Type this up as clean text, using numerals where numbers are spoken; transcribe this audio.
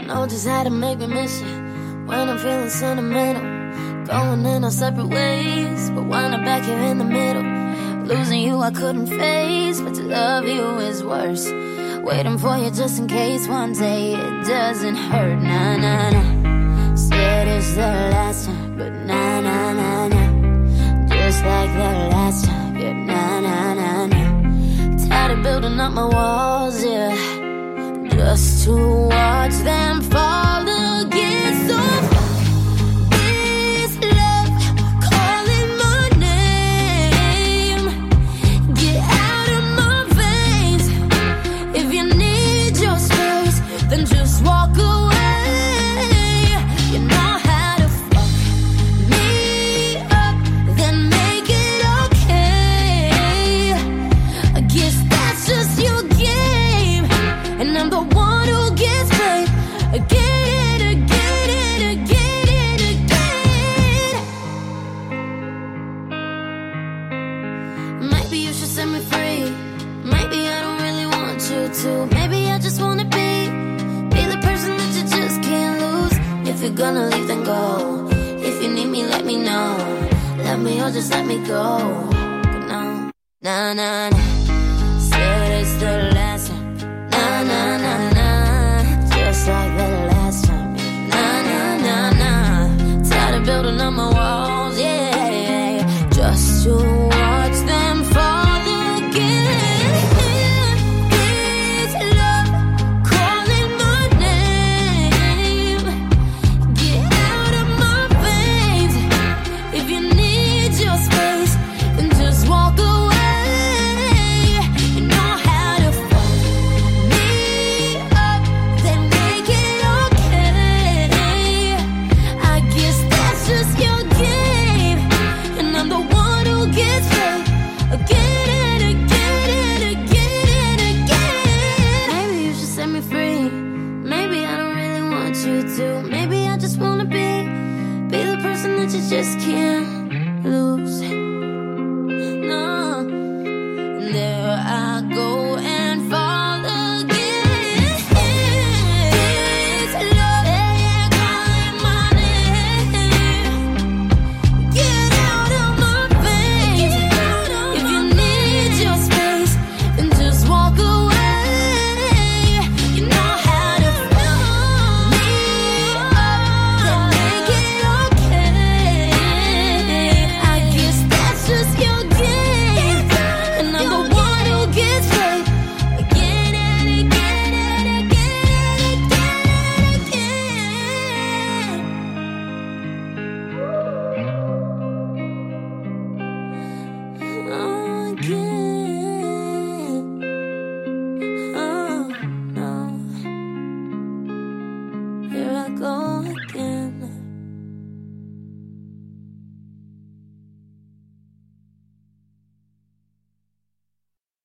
Know just how to make me miss you when I'm feeling sentimental. Going in our separate ways, but when I'm back here in the middle. Losing you I couldn't face, but to love you is worse. Waiting for you just in case one day it doesn't hurt. Nah, nah, nah. Said it's the last time, but nah, nah, nah, nah. Just like the last time, yeah, nah, nah, nah, nah. Tired of building up my walls, yeah, just to watch them fall again. So this love calling my name, get out of my veins. If you need your space, then just walk away. You know how to fuck me up, then make it okay. I guess that's just your game, and I'm the one who gets played again, again, and again, and again. Maybe you should set me free. Maybe I don't really want you to. Maybe I just wanna be the person that you just can't lose. If you're gonna leave, then go. If you need me, let me know. Let me or just let me go. No, nah, nah, nah. Said it's the last time. Nah, nah, nah, nah. Just like the last time. Nah, nah, nah, nah. Tired of building up my walls, yeah, just to watch them fall again. This love calling my name, get out of my veins. If you need your space, then just walk away. You know how to fuck me up, then make it okay. I guess that's just your game, and I'm the one who gets played again, and again, and again, and again. Maybe you should set me free. Maybe I don't really want you to. Maybe I just wanna be the person that you just can't lose. No, there I go and fall again. This love calling my name, get out of my veins. If you need your space, then just walk away. You know how to fill me up, then make it okay. I guess that's just your game, and I'm the one who gets played again, and again, and again, and again, and again. Oh, no. Here I go.